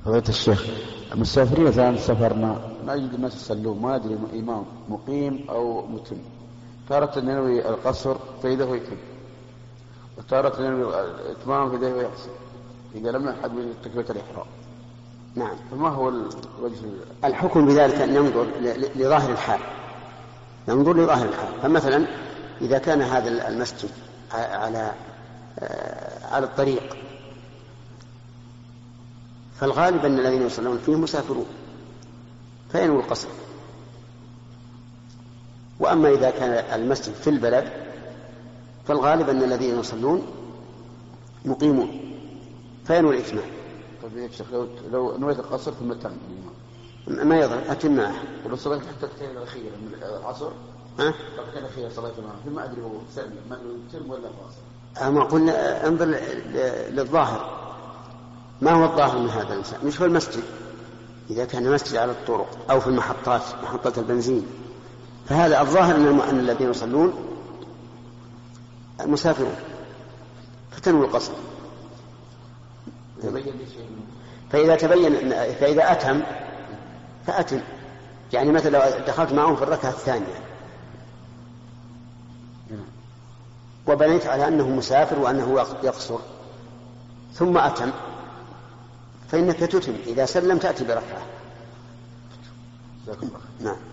فضيلة الشيخ، المسافرين مثلا سافرنا لا يجد الناس يصلون، ما أدري إمام مقيم أو متم، تارة ينوي القصر فإذا هو يتم، وتارة ينوي الإتمام فإذا هو يقصر إذا لم يلحق بتكبيرة الإحرام. نعم. فما هو الوجه؟ الحكم بذلك أن ننظر لظاهر الحال، ننظر لظاهر الحال. فمثلا إذا كان هذا المسجد على الطريق فالغالب أن الذين يصلون فيه مسافرون فينوي القصر. وأما إذا كان المسجد في البلد فالغالب أن الذين يصلون مقيمون فينوي الإتمام. طيب يا شيخ، لو نويت القصر ثم تم ما يضر أتم معه. ولو صليت حتى التين الأخيرة من العصر التين الأخيرة صليت معه ما أدري هو سلم ما تم ولا قاصر. أما قلنا انظر للظاهر، ما هو الظاهر من هذا الإنسان؟ مش هو المسجد. إذا كان مسجد على الطرق أو في المحطات، محطة البنزين، فهذا الظاهر أن الذين يصلون مسافرون فتنوي القصر. فإذا أتم فأتم، يعني مثلا لو دخلت معهم في الركعة الثانية وبنيت على أنه مسافر وأنه يقصر ثم أتم فإنك تتم، إذا سلم تأتي بركعة. نعم.